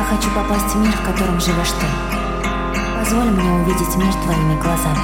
хочу попасть в мир, в котором живешь ты. Позволь мне увидеть мир твоими глазами.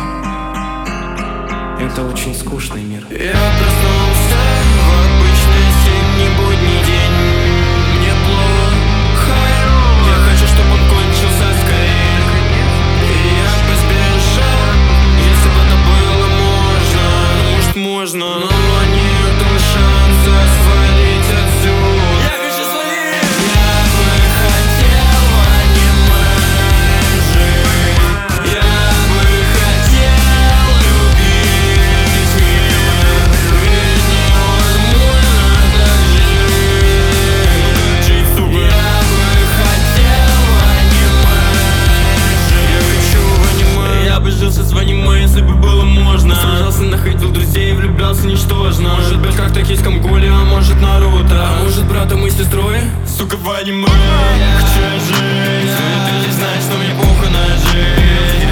Это очень скучный мир. Я проснулся в обычный осенний будний день. Мне плохо, я хочу, чтобы он кончился скорее. И я поспешил, если бы это было можно. Может, можно, но нету шанса свалить отсюда. Я хочу свалить. Я бы хотел в аниме жить. Я бы хотел любить мир. Ведь невозможно так жить, сука. Я бы хотел в аниме жить. Я хочу в аниме. Я бы жил в аниме, если бы было можно. Сражался, находил друзей, влюблялся ничтожно. Может быть, как токийском гуле, а может Наруто. А может, братом и сестрой, сука, в аниме. Хочу жить, ты не знаешь, что мне плохо на жизнь.